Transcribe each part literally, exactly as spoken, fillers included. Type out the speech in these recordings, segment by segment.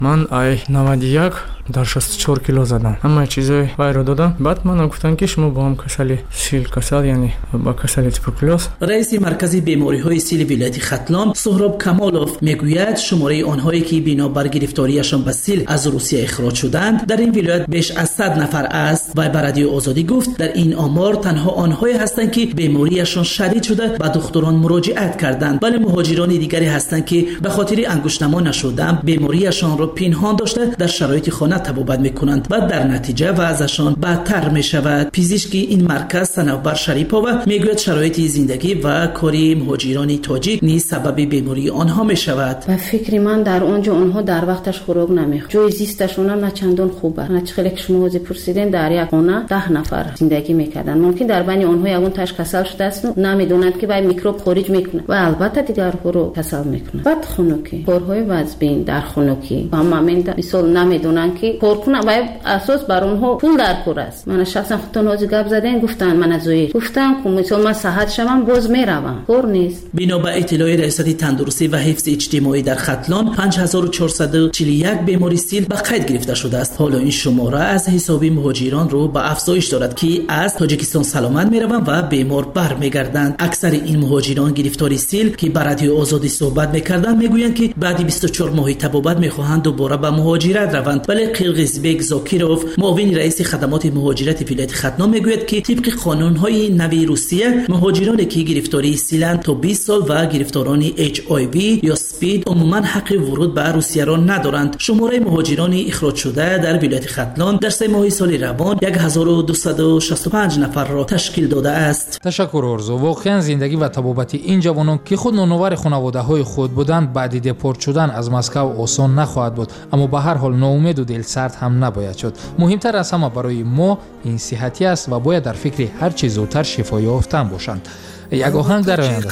من ай نود و یک дар шасту чор кило задам. Ҳамаи чизои вайро додам. Баъд ман гуфтан ки шумо бо ҳам касали сил касал, яъне ба касали туберкулёз. раиси маркази бемориҳои сили вилояти Хатлон Сӯҳроб Камолов мегӯяд шумораи онҳое ки бино бар гирифторияшон ба сил аз Русия ихроҷ шуданд дар ин вилоят беш аз сад нафар аст. Вай ба радиои Озодӣ гуфт дар ин омор танҳо онҳое ҳастанд ки беморияшон шадид шуда ба духтурон муроҷиат карданд, вале муҳоҷирони дигаре ҳастанд ки ба хотири ангуштнамо нашуданд беморияшонро пинҳон дошта дар шароити хона табобат мекунанд ва дар натиҷа вазъашон бадтар мешавад. пизишки ин марказ Санавбар Шарипова мегӯяд шароити зиндагӣ ва кори муҳоҷирони тоҷик низ сабаби бемории онҳо мешавад. ба фикри ман дар онҷо онҳо дар вақташ хӯрок намехӯранд. ҷои зисташон ҳам на чандон хуб аст. на чихеле ки шумо ҳозир пурсидем дар як хона даҳ нафар зиндагӣ мекарданд. мумкин дар байни онҳо ягон таш касал шудааст, намедонанд ки вай микроб хориҷ мекунад ва албатта дигарҳоро касал мекунад. баъд хунукӣ корҳои вазбин дар хунукӣ ба момент мисол намедонанд ки кор кунад ва асос бар онҳо пул дар кор аст. мана шахсан худтон ҳозир гап задем гуфтанд мана зоир гуфтам ки мисол ман саҳат шавам боз меравам кор нест. бино ба иттилои раисати тандурустӣ ва ҳифзи иҷтимоӣ дар Хатлон панҷ ҳазору чорсаду чилу як бемори сил ба қайд гирифта шудааст. ҳоло ин шумора аз ҳисоби муҳоҷиронро ба афзоиш дорад ки аз Тоҷикистон саломат мераванд ва бемор бармегарданд. аксари ин муҳоҷирон гирифтори сил ки ба радиои Озодӣ суҳбат мекарданд мегӯянд ки баъди бисту чор моҳи табобат мехоҳанд дубора ба муҳоҷират раванд, вале Қирғизбек Зокиров муовини раиси хадамоти муҳоҷирати вилояти Хатлон мегӯяд ки тибқи қонунҳои нави Русия муҳоҷироне ки гирифтории силанд то бист сол ва гирифторони эйч ай ви ё спид умуман ҳаққи вуруд ба Русияро надоранд. шумораи муҳоҷирони ихроҷшуда дар вилояти Хатлон дар се моҳи соли равон ҳазору дусаду шасту панҷ нафарро ташкил дода аст. ташаккур орзу. воқеан зиндагӣ ва табобати ин ҷавонон ки худ ноновари хонаводаҳои худ буданд баъди депорт шудан аз Москав осон нахоҳад буд, аммо ба ҳар ҳол ноумеду дилсард ҳам набояд шуд. муҳимтар аз ҳама барои мо ин сиҳатӣ аст ва бояд дар фикри ҳар чӣ зудтар шифо ёфтан бошанд. як оҳанг дар оянда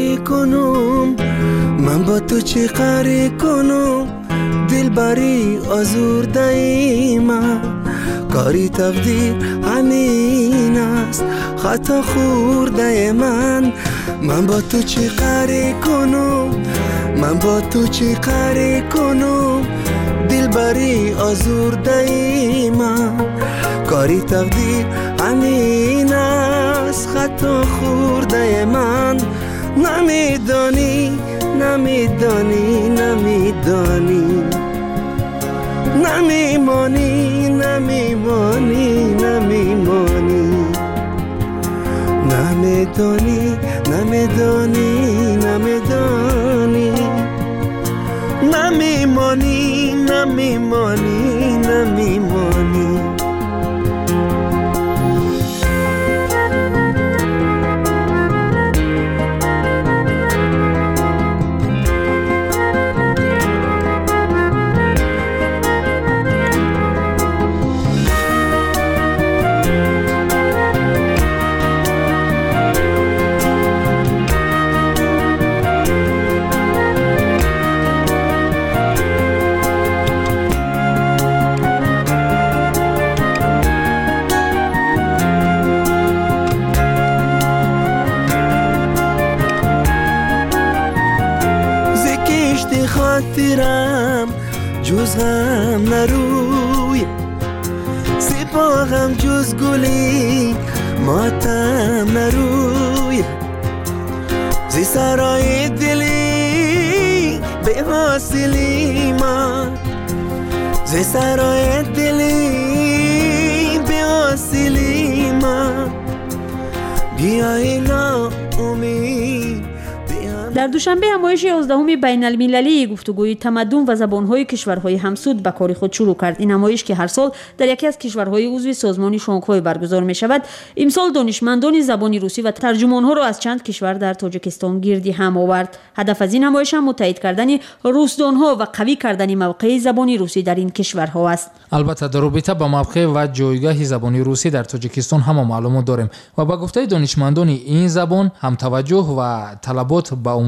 ман бо ту чӣ қарӣ кунум дилбари озурдаи ман کاری تقدیر همین است خطا خورده من من با تو چی کاری کنم من با تو چی کاری کنم دلبری آزرده من کاری تقدیر همین است خطا خورده من نمیدانی نمیدانی نمیدانی نمیمانی نمیمانی نمیمانی نمیدانی نمیدانی نمیدانی نمیمانی نمیمانی نمیمانی خاطرم جز غم نروی سپاهم جز گلی ماتم نروی زی سرای دلی به حاصلی من زی سرای دلی به حاصلی من بیایی نا امید. در دوشنبه همایش یازدهم بین المللی گفتگوی تمدن و زبان‌های کشورهای همسود به کار خود شروع کرد. این همایش که هر سال در یکی از کشورهای عضو سازمان شانگهای برگزار می‌شود، امسال دانشمندان زبان روسی و ترجمان‌ها را از چند کشور در تاجیکستان گردی هم آورد. هدف از این همایش هم متحد کردن روسدان‌ها و قوی کردن موقع زبان روسی در این کشورها است. البته در رابطه با موقع و جایگاه زبان روسی در تاجیکستان هم معلومات داریم و با گفته دانشمندان این زبان هم توجه و طلبات با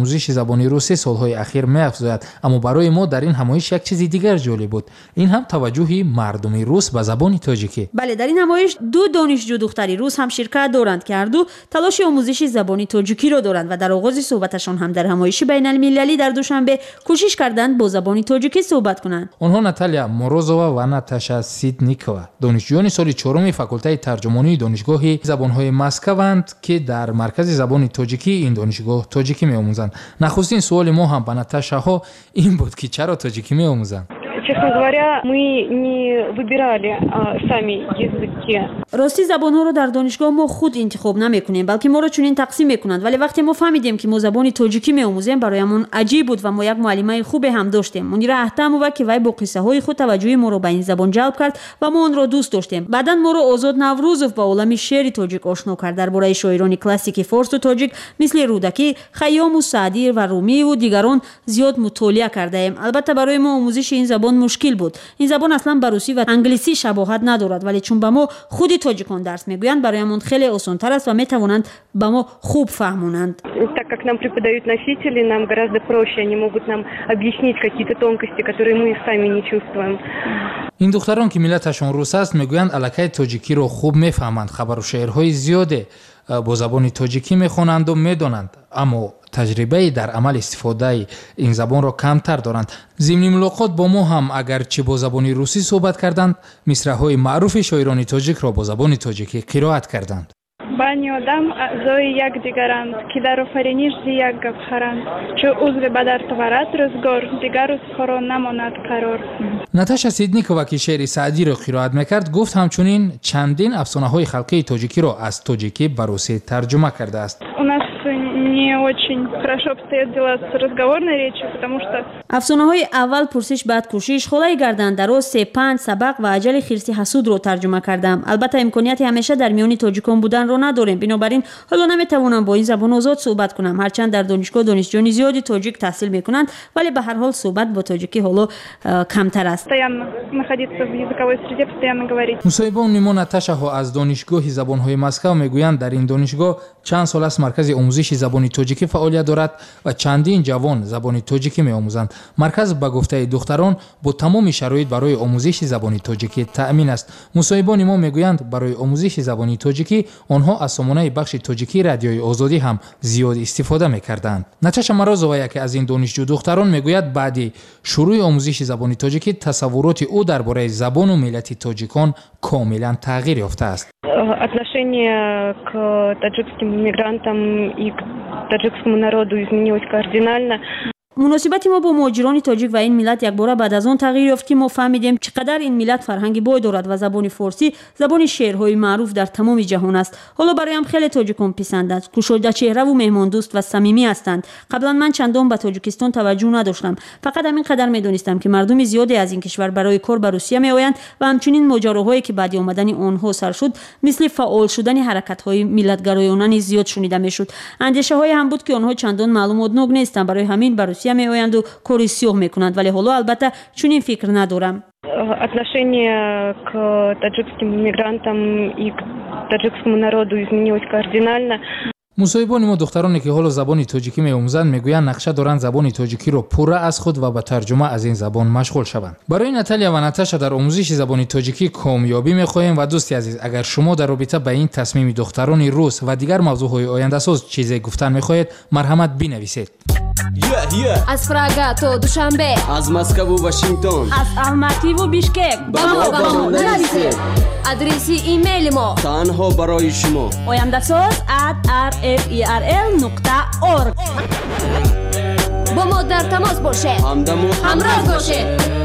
آموزش زبان روسی سالهای اخیر می‌افزاید، اما برای ما در این همایش یک چیز دیگر جالب بود. این هم توجه مردم روس به زبان تاجیکی. بله، در این همایش دو دانشجو دختری روس هم شرکت دارند که هر دو تلاش آموزش زبان تاجیکی را دارند و در آغاز صحبتشان هم در همایش بین المللی در دوشنبه کوشش کردند با زبان تاجیکی صحبت کنند. آنها ناتالیا موروزووا و ناتاشا سیدنیکووا دانشجویان سال چهارم فاکولته ترجمانی دانشگاه زبان‌های مسکوند که در مرکز زبان تاجیکی این دانشگاه تاجیکی می‌آموزند. نخستین سوال ما هم به ناتاشاها این بود که چرا تاجیکی می‌آموزند. Честно говоря, мы не выбирали а, сами языки. راستی زبان‌ها رو در دانشگاه ما خود انتخاب نمی‌کنیم، بلکه ما رو چنین تقسیم می‌کنند. ولی وقتی ما فهمیدیم که ما زبان تاجیکی می‌آموزیم برایمون عجیب بود و ما یک معلمه خوب هم داشتیم. منیر احتمووا که وی با قصه‌های خود توجه ما رو به این زبان جلب کرد و ما اون رو دوست داشتیم. بعداً ما رو آزاد نوروزوف با عالم شعر تاجیک آشنا کرد. درباره شاعران کلاسیک فارس و تاجیک مثل رودکی، خیام و سعدی و رومی و دیگران زیاد مطالعه کردیم. البته برای ما آموزش این زبان مشکل بود. این زبان اصلا با روسی و انگلیسی شباهت ندارد، ولی چون به ما خودی تاجیکان درس میگویند برایمون خیلی آسان‌تر است و میتوانند به ما خوب فهمونند. Так как нам преподают носители, нам гораздо проще, они могут нам объяснить какие-то тонкости, которые мы сами не чувствуем. این دختران که ملتشان روس است میگویند الکای تاجیکی رو خوب میفهمند، خبر و شعرهای زیاده با زبان تاجیکی میخوانند و میدانند، اما تجربه در عمل استفاده این زبان را کمتر دارند. ضمن ملاقات با ما هم اگرچه با زبان روسی صحبت کردند، مصرع‌های معروف شاعران تاجیک را با زبان تاجیکی قرائت کردند. Bani odam zoe jak digarant, kidar oferinish ziyak gavharant, چو عضو بدر تورد روزگار دیگر روز خورا نماند قرار. ناتاشا سیدنیکووا که شعر سعدی را قرائت میکرد گفت همچنین چندین افسانه‌های خلقی تاجیکی را از تاجیکی به روسی ترجمه کرده است. У нас не очень хорошо обстоят дела с разговорной речью, потому что افسانه‌های اول پرسش بعد کوشش، خدای گردن دراز، سه پنج سبق و اجل خرسی حسود رو ترجمه کردم. البته امکانیت همیشه در میان تاجیکان بودن رو نداریم، بنابراین حالا نمیتوانم با این زبان آزاد صحبت کنم. هرچند در دانشگاه دانشجویان زیادی تاجیک تحصیل میکنند، ولی به هر حال صحبت با تاجیکی حالا کمتر است. постоянно находиться в языковой среде, постоянно говорить. مصاحبان نیما ناتاشاها از دانشگاه زبان‌های مسکو میگویند در این دانشگاه چند سال است مرکز آموزش زبان تاجیکی فعالیت دارد و چندین جوان زبان تاجیکی می‌آموزند. مرکز به گفته دختران با تمام شرایط برای آموزش زبان تاجیکی تأمین است. مصاحبان ما میگویند برای آموزش زبان تاجیکی آنها از سامانه بخش تاجیکی رادیوی آزادی هم زیاد استفاده می‌کردند. ناتاشا موروزووا یکی از این دانشجو دختران میگوید بعد شروع آموزش زبان تاجیکی تصورات او درباره زبان و ملت تاجیکان کاملا تغییر یافته است. Отношение к таджикским мигрантам и к таджикскому народу изменилось кардинально. مناسبت ما با مهاجران تاجیک و این ملت یک بار بعد از آن تغییر یافت که ما فهمیدیم چقدر این ملت فرهنگی بای دارد و زبان فارسی زبان شعرهای معروف در تمام جهان است. حالا برایم خیلی تاجیکان پسند است. گشوده چهره و مهمان دوست و صمیمی هستند. قبلا من چندان به تاجیکستان توجه نداشتم. فقط همین قدر میدونستم که مردم زیادی از این کشور برای کار به روسیه میآیند و همچنین ماجراهایی که بعد آمدن آنها سر شد مثل فعال شدن حرکت‌های ملت‌گرایانه زیاد شنیده میشد. اندیشه‌های هم بود که آنها چندان معلومات نوگ نیستند، برای همین به روسیه میآیند و کاری سیاه میکنند، ولی حالا البته چون این فکر ندارم. Отношение к таджикским мигрантам и к таджикскому народу изменилось кардинально. مصاحبان ما دخترانی که حالا زبان تاجیکی می‌آموزند میگویند نقشه دارند زبان تاجیکی را پوره از خود و به ترجمه از این زبان مشغول شوند. برای ناتالیا و ناتاشا در آموزش زبان تاجیکی کامیابی می‌خواهیم و دوستی عزیز اگر شما در رابطه با این تصمیم دختران روس و دیگر موضوعهای آینده ساز چیزی گفتن می‌خواهید مرحمت بنویسید. Yeah, yeah. از پراگا تا دوشنبه، از مسکو و واشنگتن، از الماتی و بیشکک با ما با ما نویسید. ادرسی ایمیل ما تنها برای شما آینده ساز at r f e r l نقطه org. با ما در تماس باشید، همدم و همراه باشید.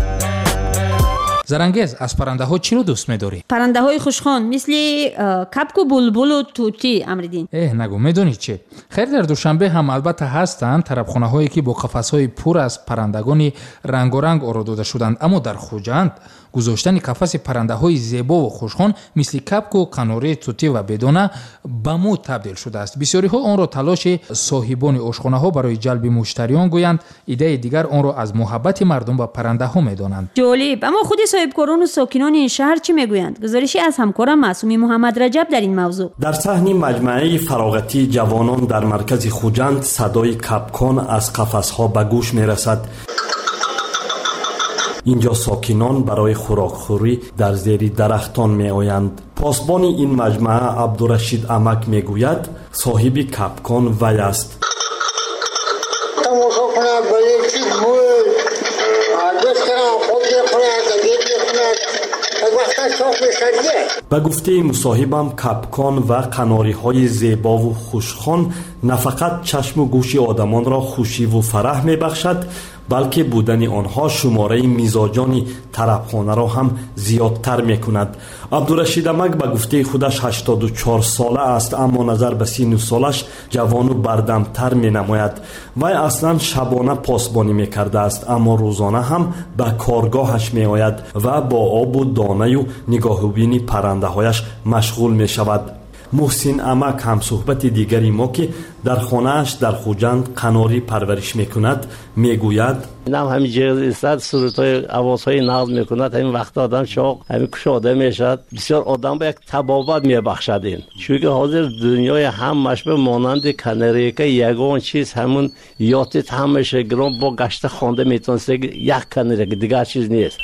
زرنگز از پرنده ها چی رو دوست می‌داری؟ پرنده های خوشخوان مثل کپک و بلبل و توتی. امردین اه نگو، میدونید چه؟ خیر در دوشنبه هم البته هستند طربخانه هایی که با قفس های پر از پرندگان رنگارنگ آراییده شدند، اما در خوجند گذاشتن قفس پرنده های زیبا و خوشخوان مثل کپک و قناری، توتی و بدانه به مد تبدیل شده است. بسیاری ها آن را تلاش صاحبان آشخانه ها برای جلب مشتریان گویند، ایده دیگر آن را از محبت مردم به پرنده ها میدانند. جالب. اما خود صاحبکاران و ساکنان این شهر چی میگویند؟ گزارشی از همکارم معصومی محمد رجب در این موضوع. در صحن مجمع فراغتی جوانان در مرکز خوجند صدای کپکان از قفس‌ها به گوش میرسد. اینجا ساکنان برای خوراکخوری در زیر درختان می آیند. پاسبان این مجمع عبدالرشید امک می گوید صاحب کپکان وی است. تماشا کند با یک چیز بود دوست کنم خود بخوند یک بخوند وقتا صاف میشدیه. به گفته مصاحبم کپکان و قناری های زیبا و خوشخوان نه فقط چشم و گوش آدمان را خوشی و فرح می بخشد بلکه بودن آنها شماره میزاجان طربخانه را هم زیادتر می کند. عبدالرشید امک به گفته خودش هشتاد و چهار ساله است اما نظر به سن و سالش جوان و بردمتر می نماید. وی اصلا شبانه پاسبانی می کرده است اما روزانه هم به کارگاهش می آید و با آب و دانه و نگاهبینی پرنده هایش مشغول می شود. محسن امک هم صحبت دیگری ما که در خانه‌اش در خوجند قناری پرورش میکند میگوید اینم همین جهاز استاد صورت‌های آوازهای نقل میکند. همین وقت آدم شوق همین کشاده میشد. بسیار آدم به یک تبابت میبخشد این چون که حاضر دنیای هم مشبه مانند کناری که یگان چیز همون یادت همشه گرام با گشت خوانده میتونست یک کناری که دیگر چیز نیست.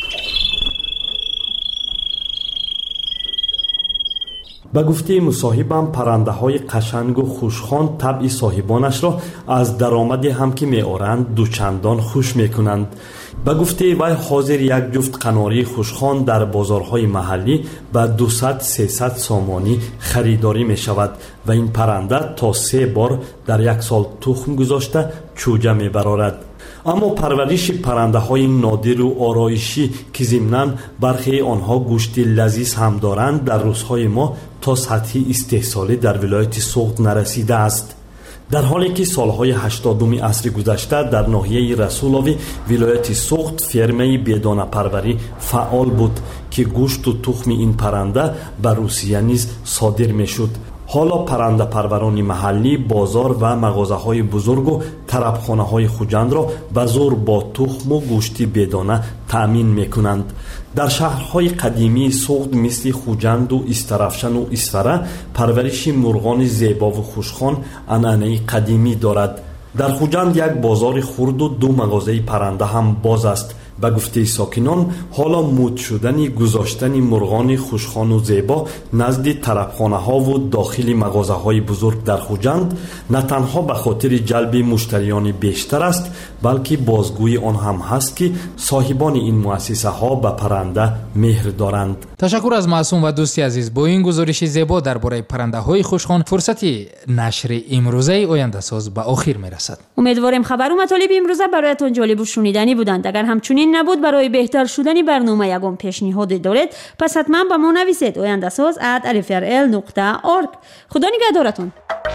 به گفته مصاحبم پرنده های قشنگ و خوشخوان طبع صاحبانش را از درآمدی هم که می آرند دوچندان خوش می کنند. به گفته وی حاضر یک جفت قناری خوشخوان در بازارهای محلی به دویست سیصد سامانی خریداری می شود و این پرنده تا سه بار در یک سال تخم گذاشته چوجه می برارد. اما پرورش پرنده های نادر و آرایشی که ضمناً برخی آنها گوشت لذیذ هم دارند در روزهای ما تا سطح استحصالی در ولایت سوغد نرسیده است. در حالی که سالهای هشتادم عصر گذشته در ناحیه رسولاوی ولایت سوغد فرمه بیدانه پروری فعال بود که گوشت و تخم این پرنده به روسیه نیز صادر می شد. حالا پرنده پروران محلی بازار و مغازه های بزرگ و طربخانه های خوجند را به زور با تخم و گوشت بیدانه تأمین می کنند. در شهرهای قدیمی سوغد مثل خوجند و استرفشن و اسفره پرورش مرغان زیبا و خوشخوان عنعنه قدیمی دارد. در خوجند یک بازار خرد و دو مغازه پرنده هم باز است. به گفته ساکنان حالا مد شدن گذاشتن مرغان خوشخوان و زیبا نزد طربخانه ها و داخل مغازه های بزرگ در خوجند نه تنها به خاطر جلب مشتریان بیشتر است بلکه بازگوی آن هم هست که صاحبان این مؤسسه ها به پرنده مهر دارند. تشکر از معصوم و دوستی عزیز. با این گزارش زیبا درباره پرنده های خوشخوان فرصت نشر امروزه آینده ساز به آخر میرسد. امیدوارم خبر و مطالب امروزه برایتان جالب و شنیدنی بودند. اگر همچنین نبود برای بهتر شدن برنامه یگان پیشنهاد دارید پس حتما به ما نویسید آینده ساز ات الف ار ال نقطه اورگ. خدا نگهدارتون.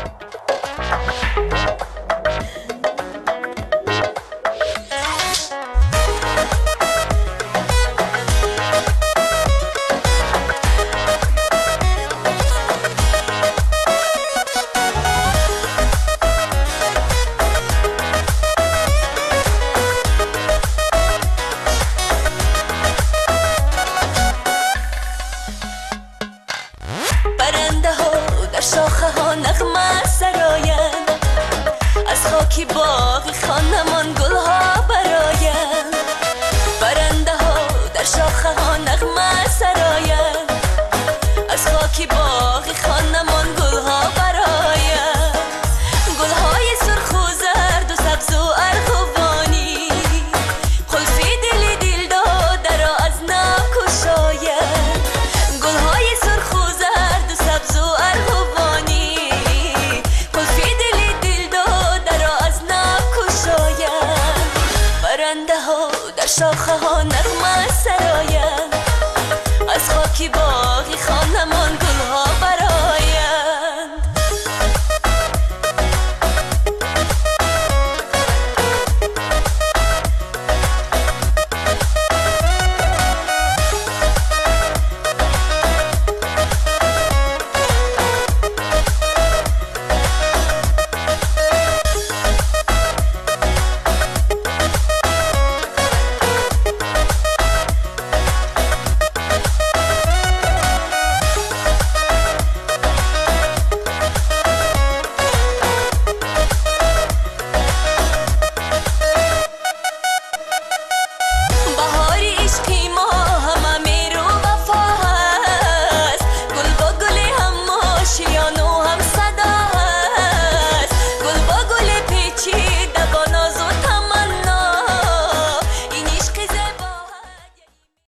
خاکی باغی خانمان گلها براین برنده ها در شاخه ها نغمه سراین از خاکی باغی